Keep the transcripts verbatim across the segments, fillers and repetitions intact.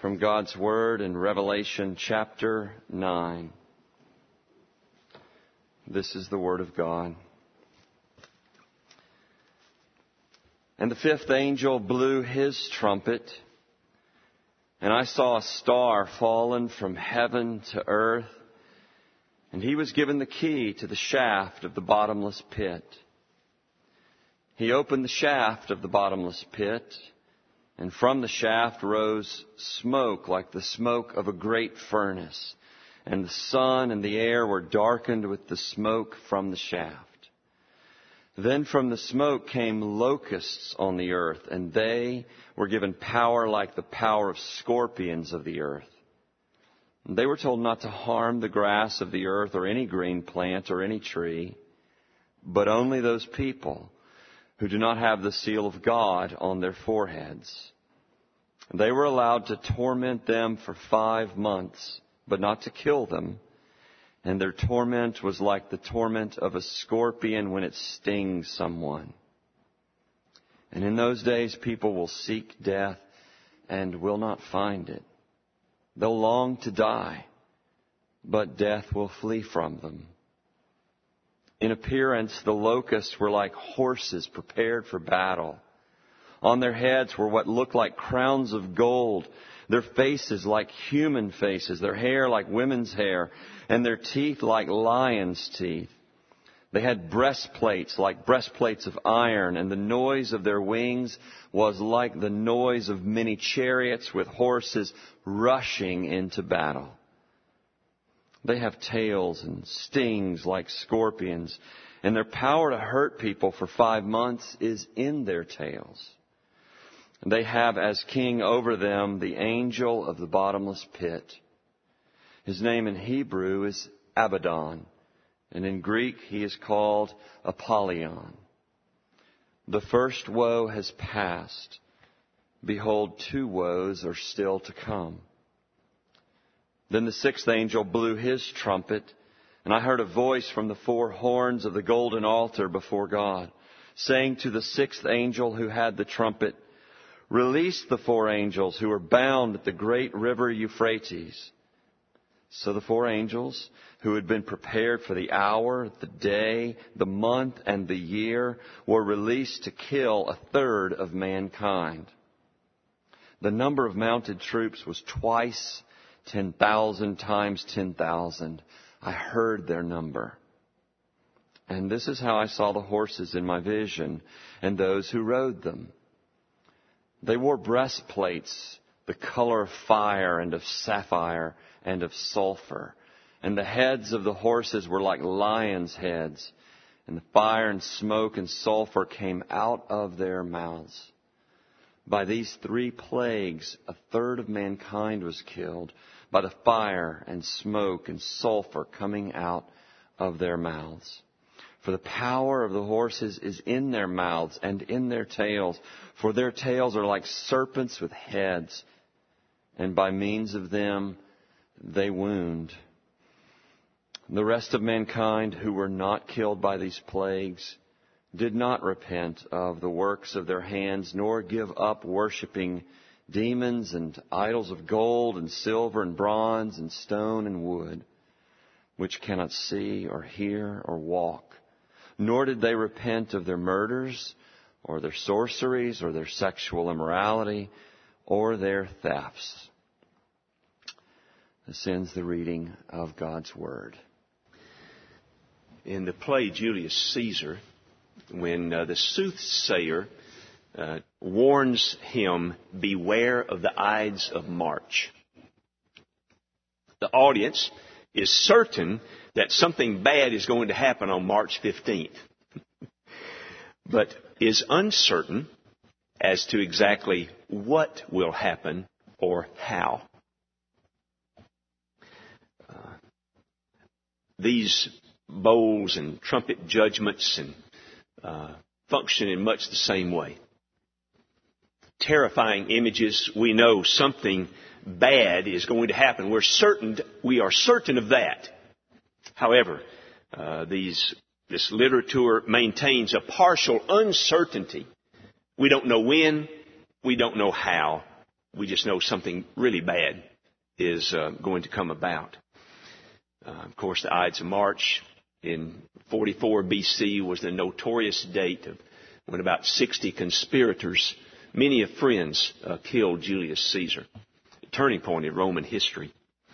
From God's Word in Revelation chapter nine. This is the Word of God. And the fifth angel blew his trumpet, and I saw a star fallen from heaven to earth, and he was given the key to the shaft of the bottomless pit. He opened the shaft of the bottomless pit, and from the shaft rose smoke like the smoke of a great furnace, and the sun and the air were darkened with the smoke from the shaft. Then from the smoke came locusts on the earth, and they were given power like the power of scorpions of the earth. And they were told not to harm the grass of the earth or any green plant or any tree, but only those people who do not have the seal of God on their foreheads. They were allowed to torment them for five months, but not to kill them. And their torment was like the torment of a scorpion when it stings someone. And in those days people will seek death and will not find it. They'll long to die, but death will flee from them. In appearance, the locusts were like horses prepared for battle. On their heads were what looked like crowns of gold, their faces like human faces, their hair like women's hair, and their teeth like lions' teeth. They had breastplates like breastplates of iron, and the noise of their wings was like the noise of many chariots with horses rushing into battle. They have tails and stings like scorpions, and their power to hurt people for five months is in their tails. They have as king over them the angel of the bottomless pit. His name in Hebrew is Abaddon, and in Greek he is called Apollyon. The first woe has passed. Behold, two woes are still to come. Then the sixth angel blew his trumpet, and I heard a voice from the four horns of the golden altar before God, saying to the sixth angel who had the trumpet, "Release the four angels who are bound at the great river Euphrates." So the four angels who had been prepared for the hour, the day, the month, and the year were released to kill a third of mankind. The number of mounted troops was twice ten thousand times ten thousand. I heard their number. And this is how I saw the horses in my vision and those who rode them. They wore breastplates, the color of fire and of sapphire and of sulfur. And the heads of the horses were like lions' heads. And the fire and smoke and sulfur came out of their mouths. By these three plagues, a third of mankind was killed by the fire and smoke and sulfur coming out of their mouths. For the power of the horses is in their mouths and in their tails, for their tails are like serpents with heads, and by means of them they wound. The rest of mankind who were not killed by these plagues did not repent of the works of their hands, nor give up worshiping demons and idols of gold and silver and bronze and stone and wood, which cannot see or hear or walk. Nor did they repent of their murders or their sorceries or their sexual immorality or their thefts. This ends the reading of God's Word. In the play Julius Caesar, when uh, the soothsayer uh, warns him, beware of the Ides of March, the audience is certain that something bad is going to happen on March fifteenth, but is uncertain as to exactly what will happen or how. Uh, these bowls and trumpet judgments and uh, function in much the same way. Terrifying images, we know something bad is going to happen. We're certain, we are certain of that. However, uh, these, this literature maintains a partial uncertainty. We don't know when, we don't know how, we just know something really bad is uh, going to come about. Uh, of course, the Ides of March in forty-four B C was the notorious date of when about sixty conspirators, many of friends, uh, killed Julius Caesar. A turning point in Roman history.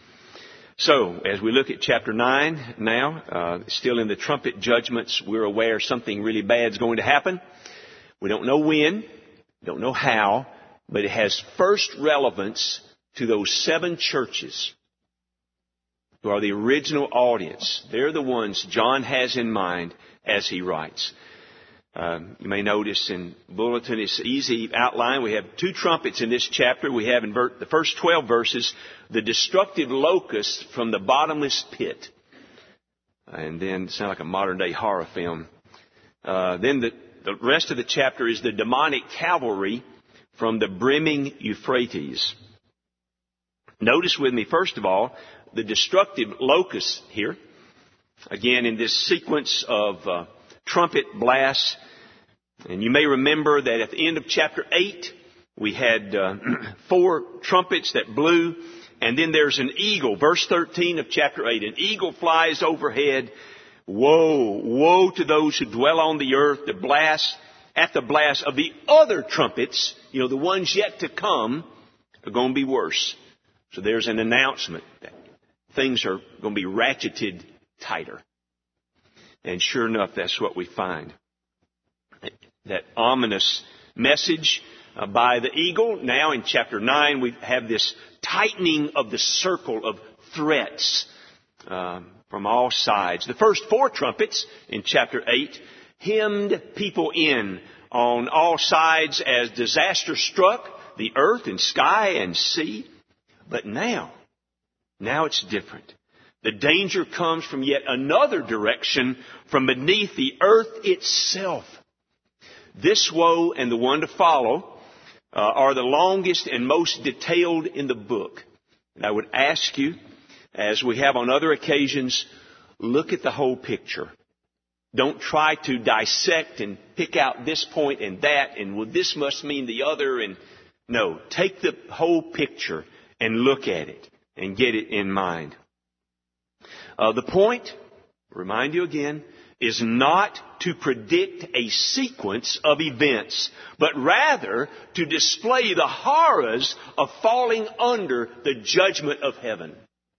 So, as we look at chapter nine now, uh, still in the trumpet judgments, we're aware something really bad is going to happen. We don't know when, don't know how, but it has first relevance to those seven churches who are the original audience. They're the ones John has in mind as he writes. Um, you may notice in bulletin, it's easy outline. We have two trumpets in this chapter. We have in ver- the first twelve verses, the destructive locust from the bottomless pit. And then it sounds like a modern day horror film. Uh, then the, the rest of the chapter is the demonic cavalry from the brimming Euphrates. Notice with me, first of all, the destructive locust here. Again, in this sequence of uh, trumpet blasts. And you may remember that at the end of chapter eight, we had uh, four trumpets that blew. And then there's an eagle. Verse thirteen of chapter eight. An eagle flies overhead. Woe, woe to those who dwell on the earth. The blast, at the blast of the other trumpets, you know, the ones yet to come, are going to be worse. So there's an announcement that things are going to be ratcheted tighter. And sure enough, that's what we find. That ominous message uh, by the eagle. Now in chapter nine, we have this tightening of the circle of threats uh, from all sides. The first four trumpets in chapter eight hemmed people in on all sides as disaster struck the earth and sky and sea. But now, now it's different. The danger comes from yet another direction, from beneath the earth itself. This woe and the one to follow uh, are the longest and most detailed in the book. And I would ask you, as we have on other occasions, look at the whole picture. Don't try to dissect and pick out this point and that, and well, this must mean the other. And no, take the whole picture and look at it and get it in mind. Uh, the point, remind you again, is not to predict a sequence of events, but rather to display the horrors of falling under the judgment of heaven.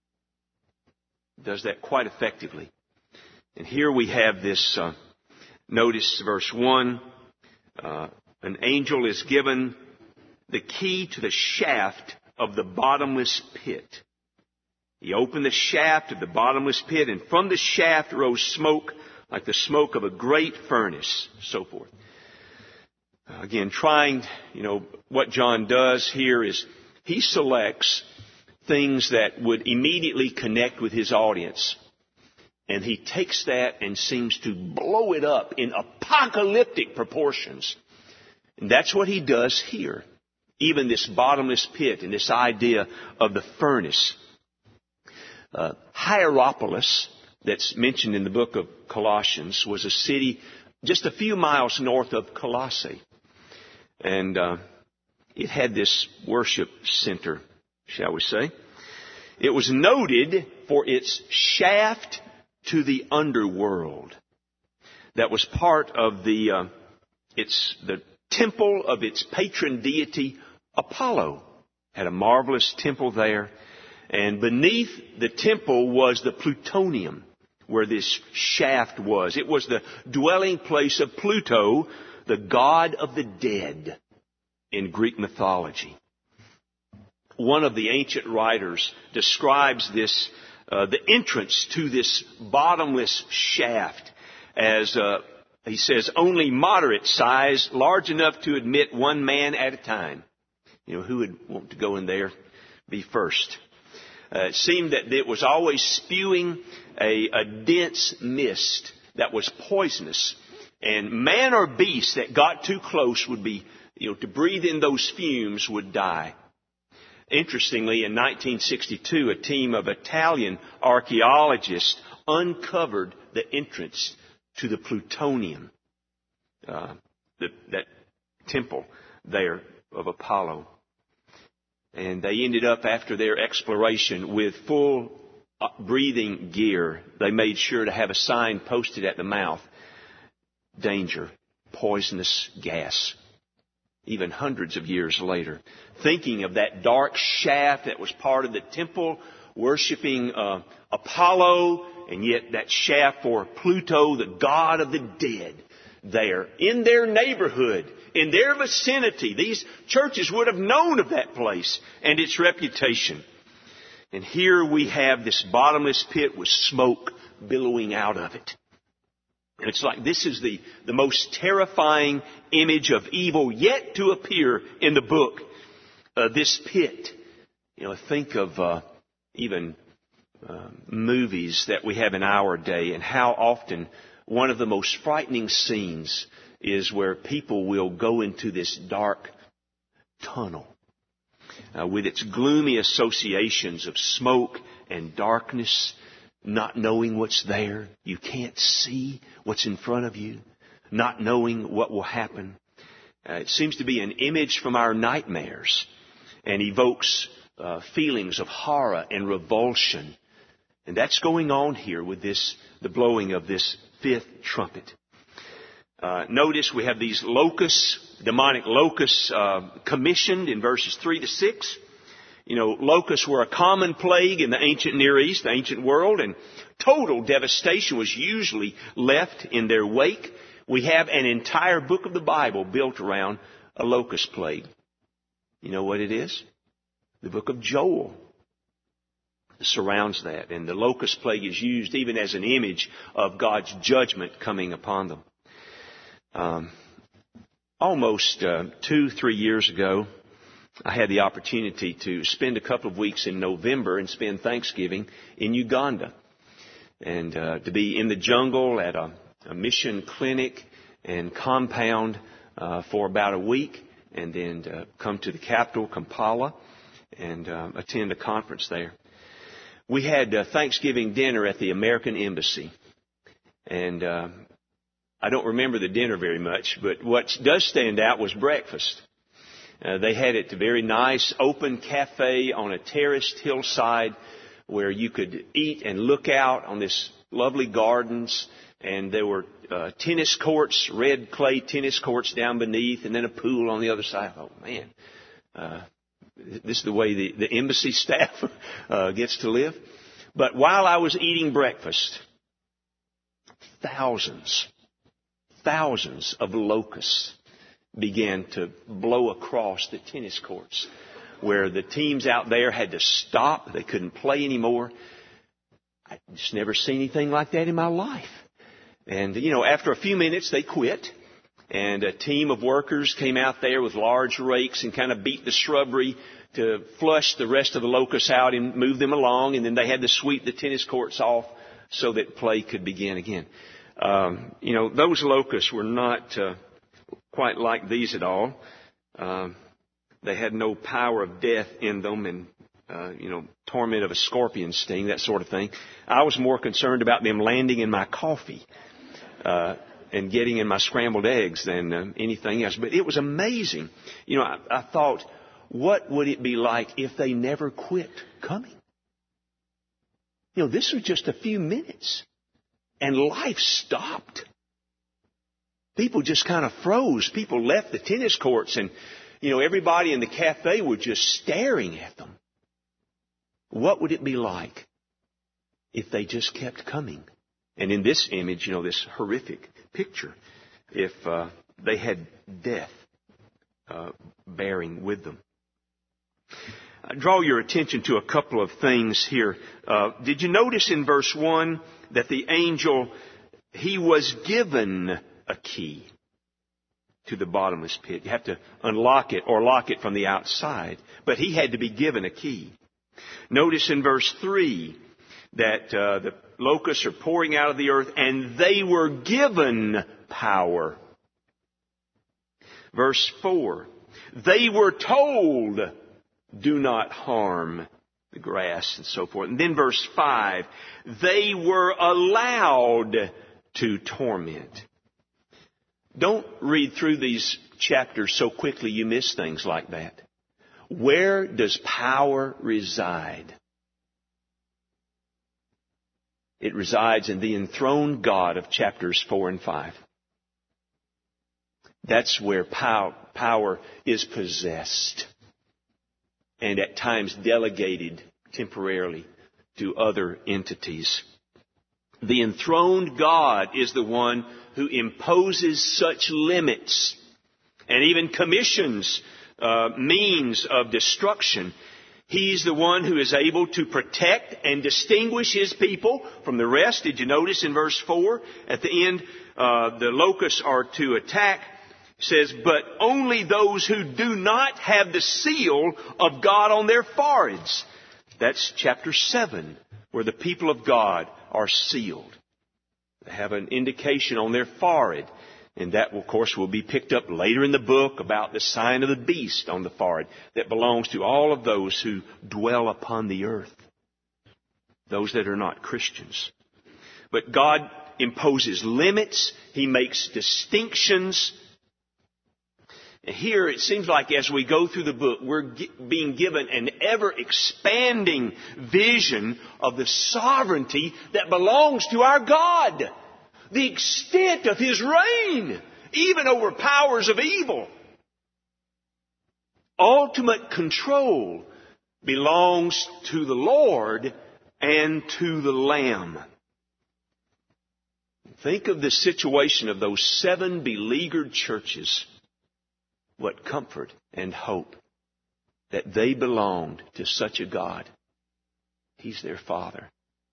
It does that quite effectively. And here we have this, uh, notice verse one, uh, an angel is given the key to the shaft of the bottomless pit. He opened the shaft of the bottomless pit, and from the shaft rose smoke like the smoke of a great furnace, so forth. Again, trying, you know, what John does here is he selects things that would immediately connect with his audience. And he takes that and seems to blow it up in apocalyptic proportions. And that's what he does here. Even this bottomless pit and this idea of the furnace. Uh, Hierapolis, that's mentioned in the book of Colossians, was a city just a few miles north of Colossae. And uh, it had this worship center, shall we say. It was noted for its shaft to the underworld. That was part of the, uh, its, the temple of its patron deity, Apollo. Had a marvelous temple there. And beneath the temple was the plutonium, where this shaft was. It was the dwelling place of Pluto, the god of the dead in Greek mythology. One of the ancient writers describes this, uh, the entrance to this bottomless shaft as, uh, he says, only moderate size, large enough to admit one man at a time. You know, who would want to go in there, be first? Uh, it seemed that it was always spewing a, a dense mist that was poisonous. And man or beast that got too close would be, you know, to breathe in those fumes would die. Interestingly, in nineteen sixty-two, a team of Italian archaeologists uncovered the entrance to the plutonium, uh, the, that temple there of Apollo. And they ended up, after their exploration, with full breathing gear. They made sure to have a sign posted at the mouth. Danger. Poisonous gas. Even hundreds of years later. Thinking of that dark shaft that was part of the temple, worshiping uh, Apollo, and yet that shaft for Pluto, the god of the dead, there in their neighborhood, in their vicinity. These churches would have known of that place and its reputation. And here we have this bottomless pit with smoke billowing out of it. And it's like this is the, the most terrifying image of evil yet to appear in the book. Uh, this pit. You know, think of uh, even uh, movies that we have in our day, and how often one of the most frightening scenes is where people will go into this dark tunnel uh, with its gloomy associations of smoke and darkness, not knowing what's there. You can't see what's in front of you, not knowing what will happen. Uh, it seems to be an image from our nightmares and evokes uh, feelings of horror and revulsion. And that's going on here with this, the blowing of this fifth trumpet. Uh, notice we have these locusts, demonic locusts, uh, commissioned in verses three to six. You know, locusts were a common plague in the ancient Near East, the ancient world, and total devastation was usually left in their wake. We have an entire book of the Bible built around a locust plague. You know what it is? The book of Joel surrounds that. And the locust plague is used even as an image of God's judgment coming upon them. Um, almost uh, two, three years ago, I had the opportunity to spend a couple of weeks in November and spend Thanksgiving in Uganda. And uh, to be in the jungle at a, a mission clinic and compound uh, for about a week, and then to come to the capital, Kampala, and uh, attend a conference there. We had uh, Thanksgiving dinner at the American Embassy. And uh, I don't remember the dinner very much, but what does stand out was breakfast. Uh, they had it a very nice open cafe on a terraced hillside where you could eat and look out on this lovely gardens. And there were uh, tennis courts, red clay tennis courts down beneath, and then a pool on the other side. Oh, man, uh, this is the way the, the embassy staff uh, gets to live. But while I was eating breakfast, thousands, thousands of locusts began to blow across the tennis courts, where the teams out there had to stop. They couldn't play anymore. I just never seen anything like that in my life. And, you know, after a few minutes, they quit. And a team of workers came out there with large rakes and kind of beat the shrubbery to flush the rest of the locusts out and move them along. And then they had to sweep the tennis courts off so that play could begin again. Um, you know, those locusts were not uh, quite like these at all. Um, they had no power of death in them and, uh, you know, torment of a scorpion sting, that sort of thing. I was more concerned about them landing in my coffee uh, and getting in my scrambled eggs than uh, anything else. But it was amazing. You know, I, I thought, what would it be like if they never quit coming? You know, this was just a few minutes and life stopped. People just kind of froze. People left the tennis courts and, you know, everybody in the cafe were just staring at them. What would it be like if they just kept coming? And in this image, you know, this horrific picture, if uh, they had death uh, bearing with them. I draw your attention to a couple of things here. Uh, did you notice in verse one that the angel, he was given a key to the bottomless pit? You have to unlock it or lock it from the outside. But he had to be given a key. Notice in verse three that uh, the locusts are pouring out of the earth and they were given power. Verse four, they were told, do not harm the grass and so forth. And then verse five, they were allowed to torment. Don't read through these chapters so quickly you miss things like that. Where does power reside? It resides in the enthroned God of chapters four and five. That's where pow- power is possessed and at times delegated temporarily to other entities. The enthroned God is the one who imposes such limits and even commissions uh, means of destruction. He's the one who is able to protect and distinguish His people from the rest. Did you notice in verse four? At the end, uh, the locusts are to attack. It says, but only those who do not have the seal of God on their foreheads. That's chapter seven, where the people of God are sealed. They have an indication on their forehead. And that, of course, will be picked up later in the book about the sign of the beast on the forehead that belongs to all of those who dwell upon the earth, those that are not Christians. But God imposes limits. He makes distinctions. Here, it seems like as we go through the book, we're being given an ever-expanding vision of the sovereignty that belongs to our God. The extent of His reign, even over powers of evil. Ultimate control belongs to the Lord and to the Lamb. Think of the situation of those seven beleaguered churches. What comfort and hope that they belonged to such a God. He's their Father.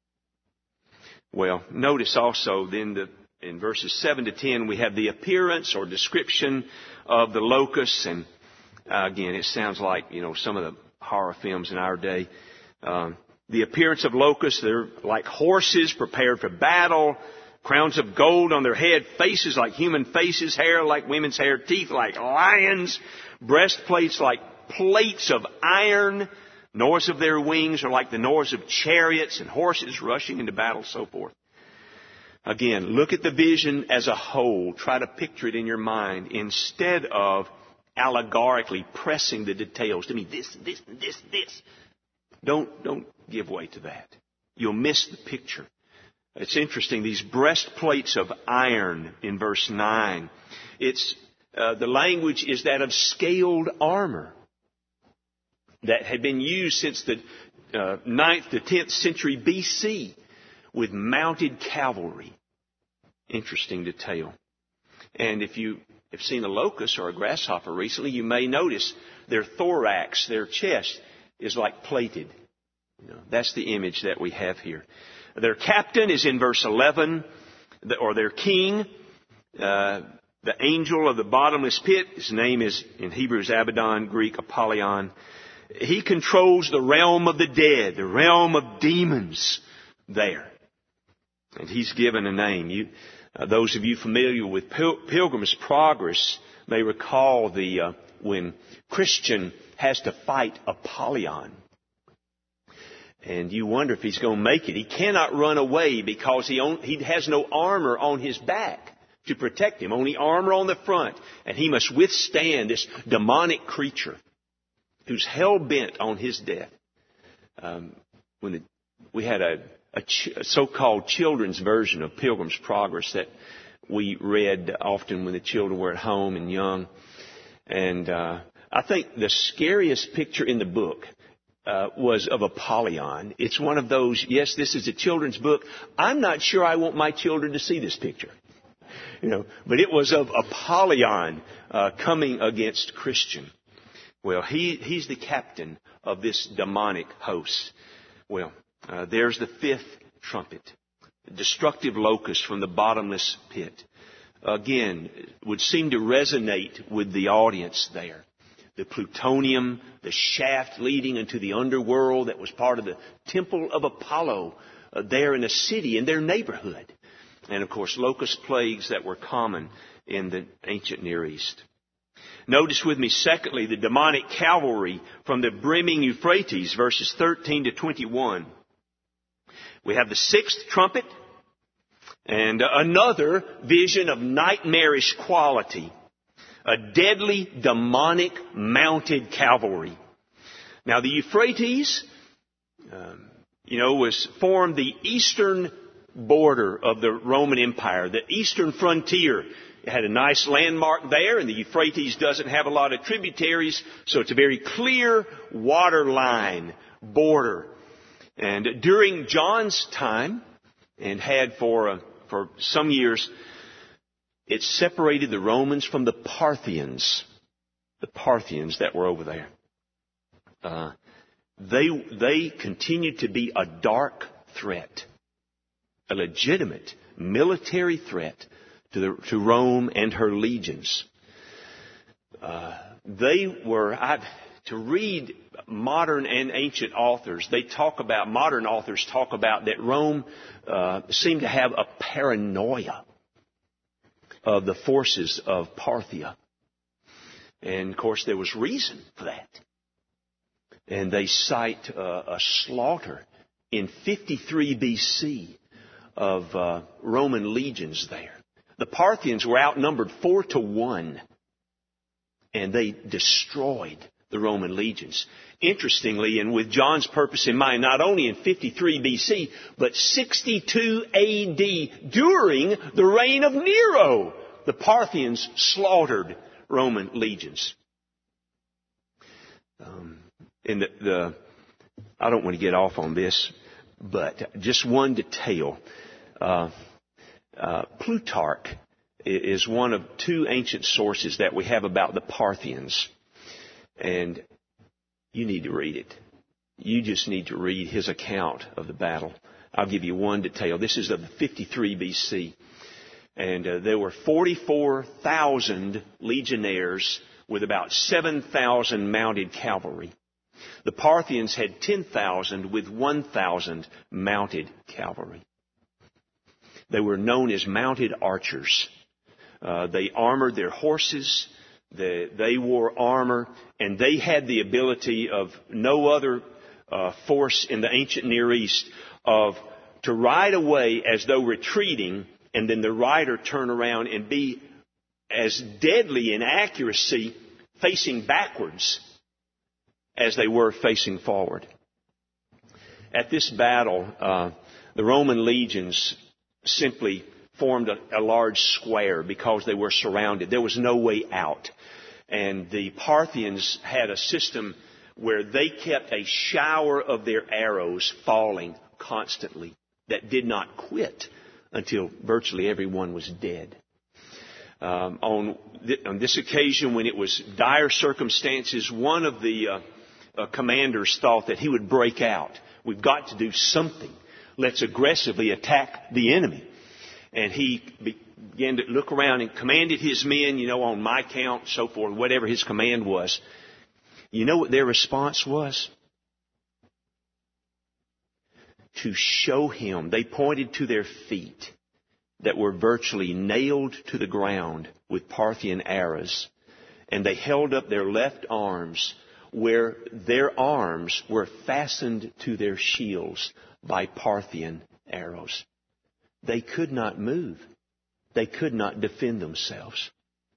Well, notice also then that in verses seven to ten we have the appearance or description of the locusts. And uh, again, it sounds like, you know, some of the horror films in our day. Um, the appearance of locusts, they're like horses prepared for battle. Crowns of gold on their head, faces like human faces, hair like women's hair, teeth like lions, breastplates like plates of iron. Noise of their wings are like the noise of chariots and horses rushing into battle, so forth. Again, look at the vision as a whole. Try to picture it in your mind instead of allegorically pressing the details to me. This, this, this, this. Don't, don't give way to that. You'll miss the picture. It's interesting, these breastplates of iron in verse nine. It's, uh, the language is that of scaled armor that had been used since the uh, ninth to tenth century B C with mounted cavalry. Interesting detail. And if you have seen a locust or a grasshopper recently, you may notice their thorax, their chest, is like plated. You know, that's the image that we have here. Their captain is in verse eleven, or their king, uh, the angel of the bottomless pit. His name is in Hebrew is Abaddon, Greek Apollyon. He controls the realm of the dead, the realm of demons there. And he's given a name. You, uh, those of you familiar with Pil- Pilgrim's Progress may recall the uh, when Christian has to fight Apollyon. And you wonder if he's going to make it. He cannot run away because he, on, he has no armor on his back to protect him. Only armor on the front. And he must withstand this demonic creature who's hell-bent on his death. Um, when the, we had a, a, ch- a so-called children's version of Pilgrim's Progress that we read often when the children were at home and young. And uh, I think the scariest picture in the book Uh, was of Apollyon. It's one of those, yes, this is a children's book. I'm not sure I want my children to see this picture. You know, but it was of Apollyon uh, coming against Christian. Well, he, he's the captain of this demonic host. Well, uh, there's the fifth trumpet. Destructive locust from the bottomless pit. Again, would seem to resonate with the audience there. The plutonium, the shaft leading into the underworld that was part of the temple of Apollo uh, there in a city, in their neighborhood. And, of course, locust plagues that were common in the ancient Near East. Notice with me, secondly, the demonic cavalry from the brimming Euphrates, verses thirteen to twenty-one. We have the sixth trumpet and another vision of nightmarish quality. A deadly, demonic, mounted cavalry. Now, the Euphrates, um, you know, was formed the eastern border of the Roman Empire, the eastern frontier. It had a nice landmark there, and the Euphrates doesn't have a lot of tributaries, so it's a very clear water line border. And during John's time, and had for uh, for some years, it separated the Romans from the Parthians, the Parthians that were over there. Uh, they they continued to be a dark threat, a legitimate military threat to the, to Rome and her legions. Uh, they were I, to read modern and ancient authors. They talk about modern authors talk about that Rome uh, seemed to have a paranoia of the forces of Parthia, and of course there was reason for that. And they cite uh, a slaughter in fifty-three B C of uh, Roman legions there. The Parthians were outnumbered four to one, and they destroyed the Roman legions. Interestingly, and with John's purpose in mind, not only in fifty-three B C, but sixty-two A D, during the reign of Nero, the Parthians slaughtered Roman legions. Um, and the, the, I don't want to get off on this, but just one detail. Uh, uh, Plutarch is one of two ancient sources that we have about the Parthians. And you need to read it. You just need to read his account of the battle. I'll give you one detail. This is of fifty-three B C. And uh, there were forty-four thousand legionnaires with about seven thousand mounted cavalry. The Parthians had ten thousand with one thousand mounted cavalry. They were known as mounted archers. Uh, they armored their horses. They, they wore armor, and they had the ability of no other uh, force in the ancient Near East of to ride away as though retreating, and then the rider turn around and be as deadly in accuracy facing backwards as they were facing forward. At this battle, uh, the Roman legions simply formed a, a large square because they were surrounded. There was no way out. And the Parthians had a system where they kept a shower of their arrows falling constantly that did not quit until virtually everyone was dead. Um, on, th- on this occasion, when it was dire circumstances, one of the uh, uh, commanders thought that he would break out. We've got to do something. Let's aggressively attack the enemy. And he began to look around and commanded his men, you know, on my count, so forth, whatever his command was. You know what their response was? To show him, they pointed to their feet that were virtually nailed to the ground with Parthian arrows. And they held up their left arms where their arms were fastened to their shields by Parthian arrows. They could not move. They could not defend themselves.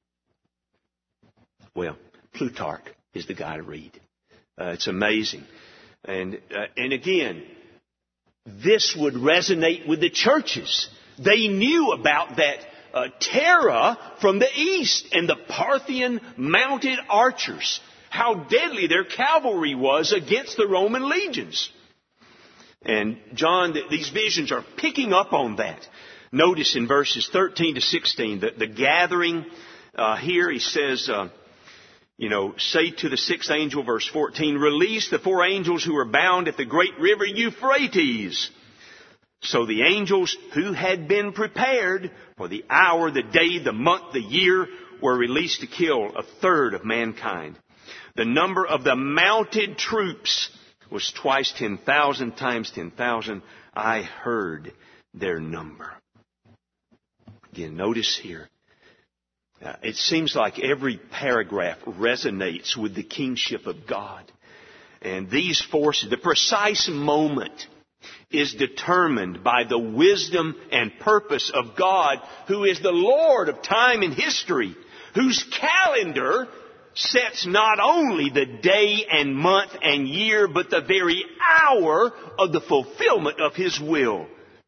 Well, Plutarch is the guy to read. Uh, it's amazing. And, uh, and again, this would resonate with the churches. They knew about that uh, terror from the east and the Parthian mounted archers, how deadly their cavalry was against the Roman legions. And John, these visions are picking up on that. Notice in verses thirteen to sixteen, the, the gathering uh, here, he says, uh, you know, say to the sixth angel, verse fourteen, release the four angels who are bound at the great river Euphrates. So the angels who had been prepared for the hour, the day, the month, the year, were released to kill a third of mankind. The number of the mounted troops was twice ten thousand times ten thousand. I heard their number. Again, notice here. Uh, it seems like every paragraph resonates with the kingship of God. And these forces, the precise moment is determined by the wisdom and purpose of God, who is the Lord of time and history, whose calendar sets not only the day and month and year, but the very hour of the fulfillment of His will.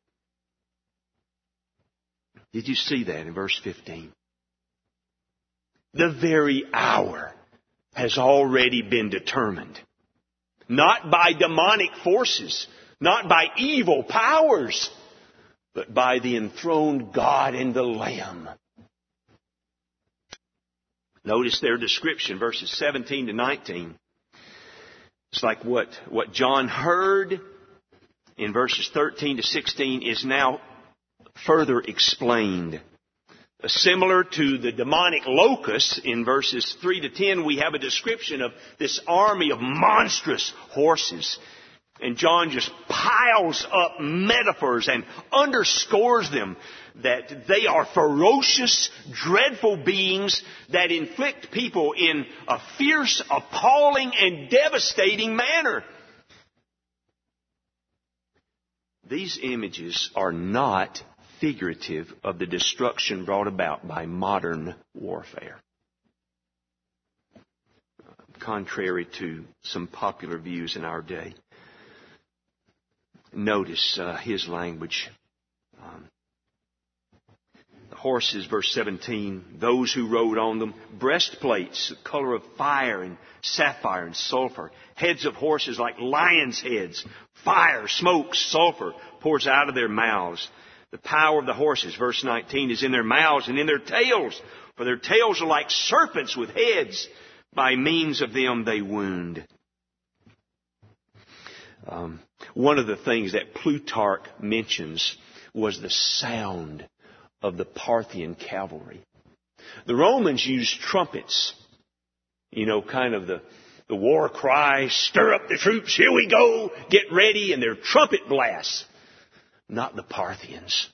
Did you see that in verse fifteen? The very hour has already been determined. Not by demonic forces, not by evil powers, but by the enthroned God and the Lamb. Notice their description, verses seventeen to nineteen. It's like what, what John heard in verses thirteen to sixteen is now further explained. Similar to the demonic locusts in verses three to ten, we have a description of this army of monstrous horses. And John just piles up metaphors and underscores them, that they are ferocious, dreadful beings that inflict people in a fierce, appalling, and devastating manner. These images are not figurative of the destruction brought about by modern warfare, contrary to some popular views in our day. Notice uh, his language. Um, the horses, verse seventeen, those who rode on them, breastplates, the color of fire and sapphire and sulfur, heads of horses like lions' heads, fire, smoke, sulfur pours out of their mouths. The power of the horses, verse nineteen, is in their mouths and in their tails, for their tails are like serpents with heads. By means of them they wound. Um, one of the things that Plutarch mentions was the sound of the Parthian cavalry. The Romans used trumpets, you know, kind of the, the war cry, stir up the troops, here we go, get ready, and their trumpet blasts. Not the Parthians.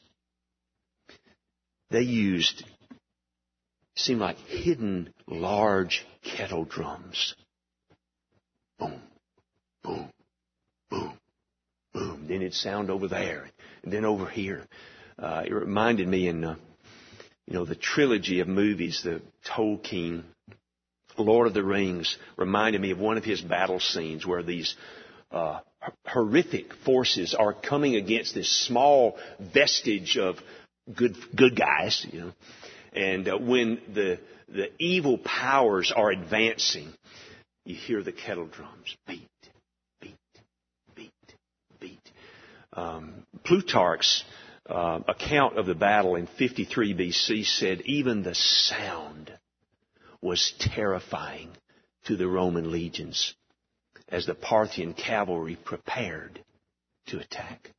They used, seemed like hidden large kettle drums. Boom, boom, boom, boom. Then it'd sound over there, and then over here. Uh, it reminded me in, uh, you know, the trilogy of movies, the Tolkien, Lord of the Rings, reminded me of one of his battle scenes where these uh, horrific forces are coming against this small vestige of good good guys, you know. And uh, when the the evil powers are advancing, you hear the kettle drums beat, beat, beat, beat. Um, Plutarch's uh, account of the battle in fifty-three B C said even the sound was terrifying to the Roman legions as the Parthian cavalry prepared to attack.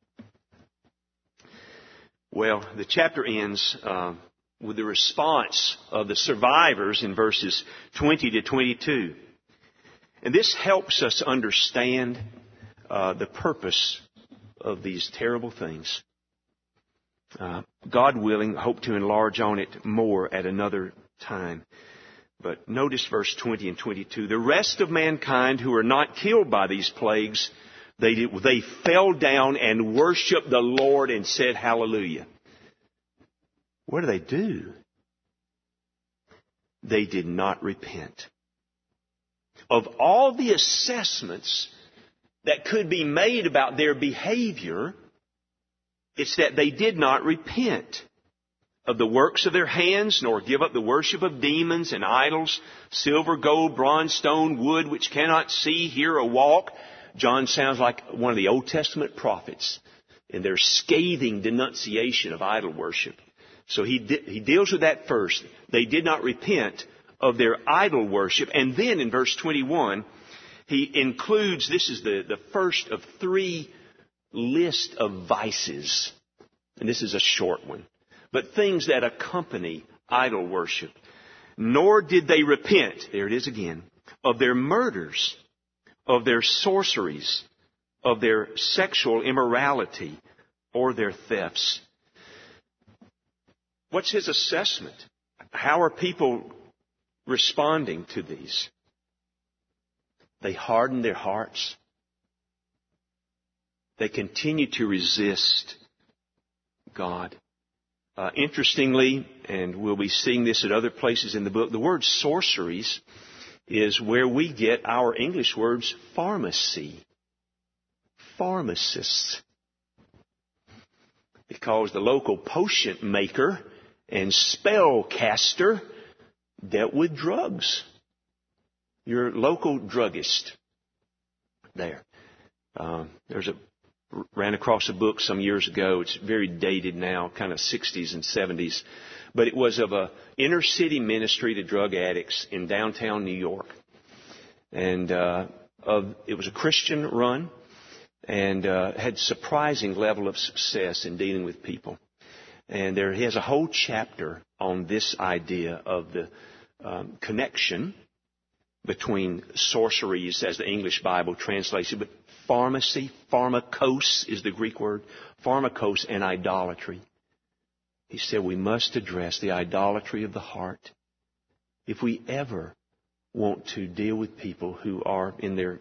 Well, the chapter ends uh, with the response of the survivors in verses twenty to twenty-two. And this helps us understand uh, the purpose of these terrible things. Uh, God willing, hope to enlarge on it more at another time. But notice verse twenty and twenty-two. The rest of mankind who are not killed by these plagues, they, they fell down and worshiped the Lord and said, Hallelujah. What do they do? They did not repent. Of all the assessments that could be made about their behavior, it's that they did not repent of the works of their hands, nor give up the worship of demons and idols, silver, gold, bronze, stone, wood, which cannot see, hear, or walk. John sounds like one of the Old Testament prophets in their scathing denunciation of idol worship. So he de- he deals with that first. They did not repent of their idol worship. And then in verse twenty-one, he includes, this is the, the first of three lists of vices. And this is a short one. But things that accompany idol worship. Nor did they repent, there it is again, of their murders, of their sorceries, of their sexual immorality, or their thefts. What's his assessment? How are people responding to these? They harden their hearts. They continue to resist God. Uh, interestingly, and we'll be seeing this at other places in the book, the word sorceries is where we get our English words pharmacy. Pharmacists. Because the local potion maker and spell caster dealt with drugs. Your local druggist there. Um, there's a ran across a book some years ago. It's very dated now, kind of sixties and seventies. But it was of a inner city ministry to drug addicts in downtown New York. And uh, of it was a Christian run and uh, had surprising level of success in dealing with people. And there he has a whole chapter on this idea of the um, connection between sorceries, as the English Bible translates it, but pharmacy, pharmakos is the Greek word, pharmakos, and idolatry. He said we must address the idolatry of the heart if we ever want to deal with people who are in their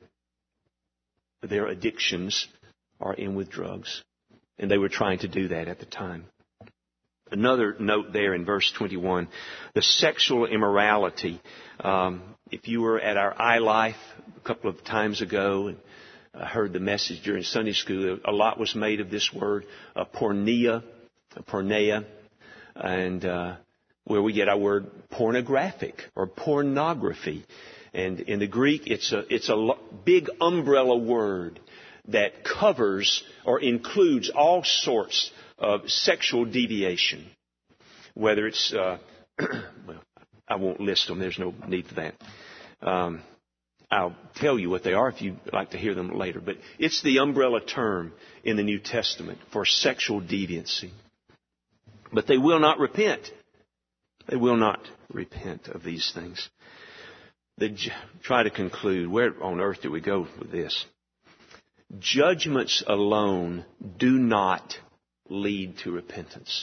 their addictions, are in with drugs. And they were trying to do that at the time. Another note there in verse twenty-one, the sexual immorality. Um, if you were at our iLife a couple of times ago and uh, heard the message during Sunday school, a lot was made of this word, uh, porneia, uh, porneia, and uh, where we get our word pornographic or pornography. And in the Greek, it's a it's a big umbrella word that covers or includes all sorts of sexual deviation, whether it's, uh, well, I won't list them. There's no need for that. Um, I'll tell you what they are if you'd like to hear them later. But it's the umbrella term in the New Testament for sexual deviancy. But they will not repent. They will not repent of these things. They try to conclude, where on earth do we go with this? Judgments alone do not lead to repentance.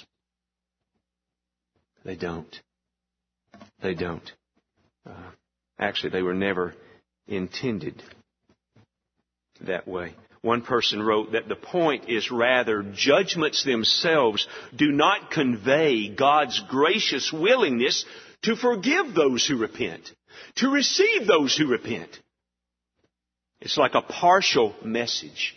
They don't. They don't. Uh, actually, they were never intended that way. One person wrote that the point is rather judgments themselves do not convey God's gracious willingness to forgive those who repent, to receive those who repent. It's like a partial message.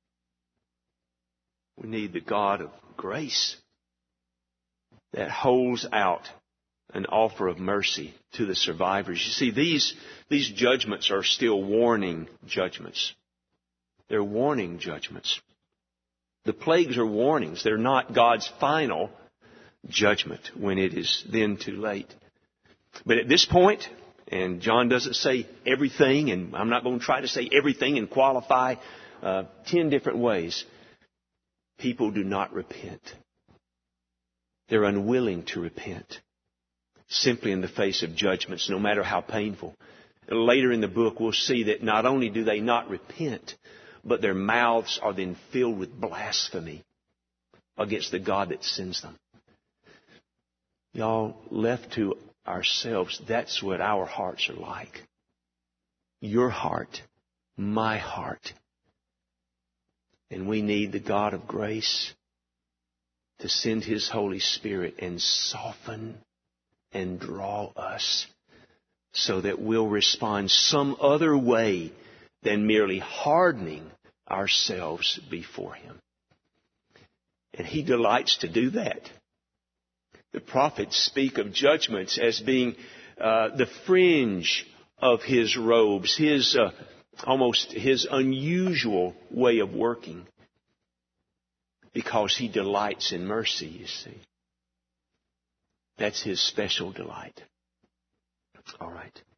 We need the God of grace that holds out an offer of mercy to the survivors. You see, these, these judgments are still warning judgments. They're warning judgments. The plagues are warnings. They're not God's final judgment when it is then too late. But at this point, and John doesn't say everything, and I'm not going to try to say everything and qualify uh, ten different ways. People do not repent. They're unwilling to repent. Simply in the face of judgments, no matter how painful. Later in the book, we'll see that not only do they not repent, but their mouths are then filled with blasphemy against the God that sends them. Y'all, left to ourselves, that's what our hearts are like. Your heart, my heart. And we need the God of grace to send His Holy Spirit and soften and draw us so that we'll respond some other way than merely hardening ourselves before Him. And He delights to do that. The prophets speak of judgments as being uh, the fringe of His robes, His uh, almost His unusual way of working, because He delights in mercy, you see. That's His special delight. All right.